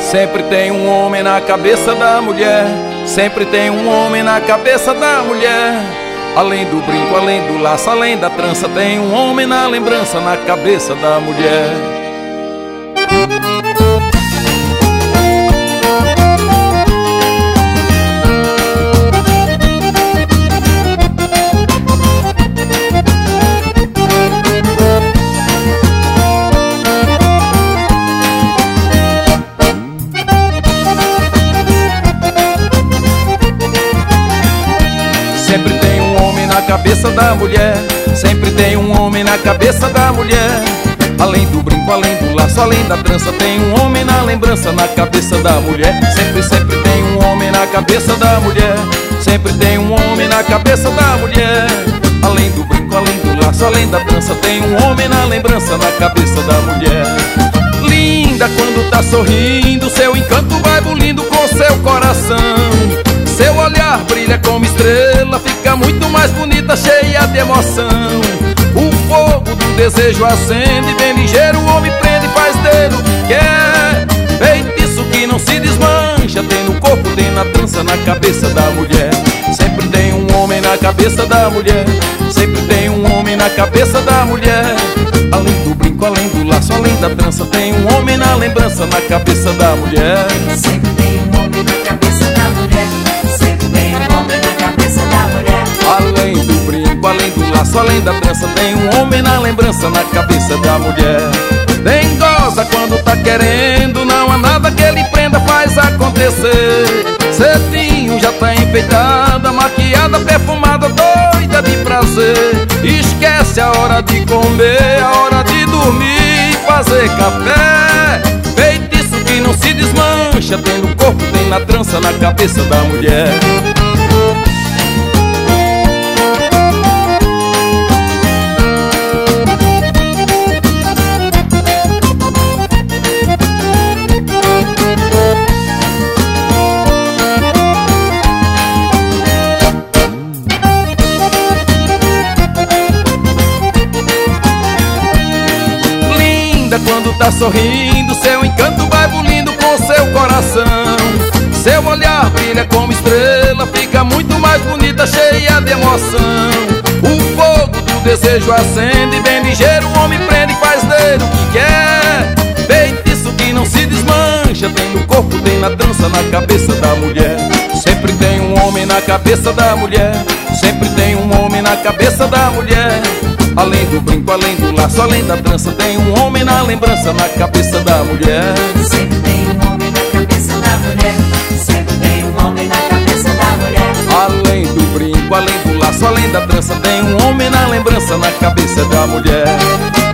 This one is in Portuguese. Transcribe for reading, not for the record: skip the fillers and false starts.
Sempre tem um homem na cabeça da mulher. Sempre tem um homem na cabeça da mulher. Além do brinco, além do laço, além da trança, tem um homem na lembrança na cabeça da mulher. Sempre tem um homem na cabeça da mulher. Sempre tem um homem na cabeça da mulher. Além do brinco, além do laço, além da trança, tem um homem na lembrança na cabeça da mulher. Sempre, sempre tem um homem na cabeça da mulher. Sempre tem um homem na cabeça da mulher. Além do brinco, além do laço, além da trança, tem um homem na lembrança na cabeça da mulher. Linda quando tá sorrindo, seu encanto vai bulindo com seu coração. Seu olhar brilha como estrela, fica muito mais bonita, cheia de emoção. O fogo do desejo acende, bem ligeiro o homem prende e faz dele o que quer. Feitiço que não se desmancha, tem no corpo, tem na trança, na cabeça da mulher. Sempre tem um homem na cabeça da mulher. Sempre tem um homem na cabeça da mulher. Além do brinco, além do laço, além da trança, tem um homem na lembrança na cabeça da mulher. Sempre tem um homem na cabeça da mulher. Sempre tem um homem na cabeça da mulher. Além do brinco, além do laço, além da trança, tem um homem na lembrança na cabeça da mulher. Nem goza quando tá querendo, não há nada que ele prenda, faz acontecer. Cedinho já tá enfeitada, maquiada, perfumada, doida de prazer. Esquece a hora de comer, a hora de dormir e fazer café. Feitiço que não se desmancha, tem no corpo, tem na trança, na cabeça da mulher. Quando tá sorrindo, seu encanto vai bulindo com seu coração. Seu olhar brilha como estrela, fica muito mais bonita, cheia de emoção. O fogo do desejo acende, bem ligeiro o homem prende e faz dele o que quer. Feitiço que não se desmancha, tem no corpo, tem na trança, na cabeça da mulher. Sempre tem um homem na cabeça da mulher. Sempre tem um homem na cabeça da mulher. Além do brinco, além do laço, além da trança, tem um homem na lembrança na cabeça da mulher. Sempre tem um homem na cabeça da mulher. Sempre tem um homem na cabeça da mulher. Além do brinco, além do laço, além da trança, tem um homem na lembrança na cabeça da mulher.